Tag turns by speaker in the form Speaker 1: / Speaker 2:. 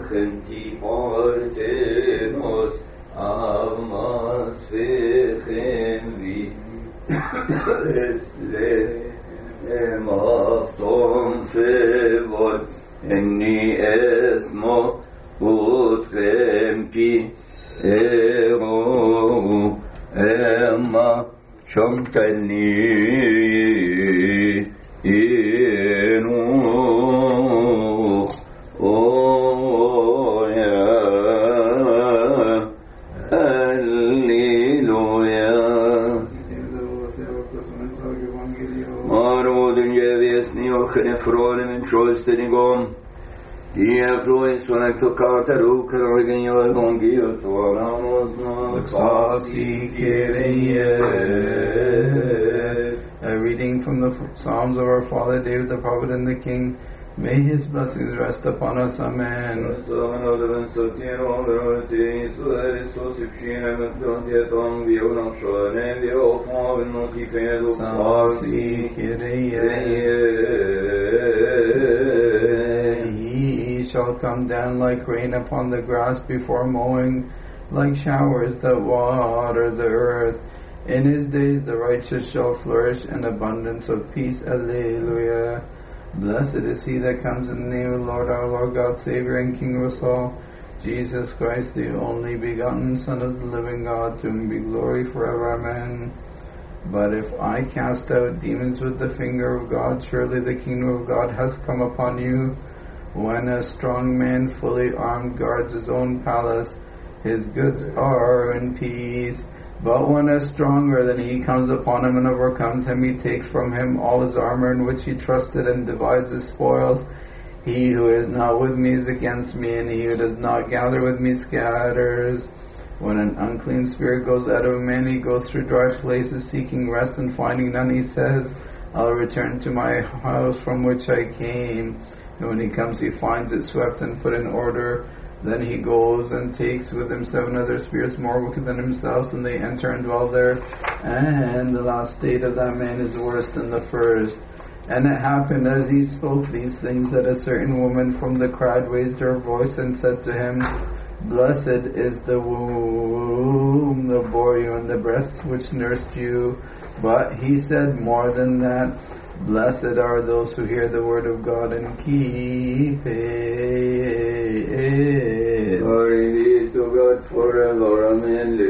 Speaker 1: Genti Parthenos Amas Fechem Vi Esle Emaftom Fevor Enni Esmo Utrem Pi Ero Emma Shomtani Inu Freude mit Tröstenigung, die Freude so eine Tokateru, Karagio, Evangio, Toramos,
Speaker 2: Laxasi Kyrie. A reading from the Psalms of our Father David the Prophet and the King. May his blessings rest upon us. Amen. He shall come down like rain upon the grass before mowing, like showers that water the earth. In his days the righteous shall flourish, in abundance of peace. Alleluia. Blessed is he that comes in the name of the Lord, our Lord God, Savior and King of us all, Jesus Christ, the only begotten Son of the living God, to whom be glory forever. Amen. But if I cast out demons with the finger of God, surely the kingdom of God has come upon you. When a strong man fully armed guards his own palace, his goods are in peace. But when a stronger than he comes upon him and overcomes him, he takes from him all his armor in which he trusted and divides his spoils. He who is not with me is against me, and he who does not gather with me scatters. When an unclean spirit goes out of a man, he goes through dry places seeking rest, and finding none, he says, I'll return to my house from which I came. And when he comes, he finds it swept and put in order. Then he goes and takes with him 7 other spirits more wicked than himself, and they enter and dwell there. And the last state of that man is worse than the first. And it happened as he spoke these things that a certain woman from the crowd raised her voice and said to him, Blessed is the womb that bore you and the breasts which nursed you. But he said more than that, Blessed are those who hear the word of God and keep it.
Speaker 1: Glory be to God forever. Amen.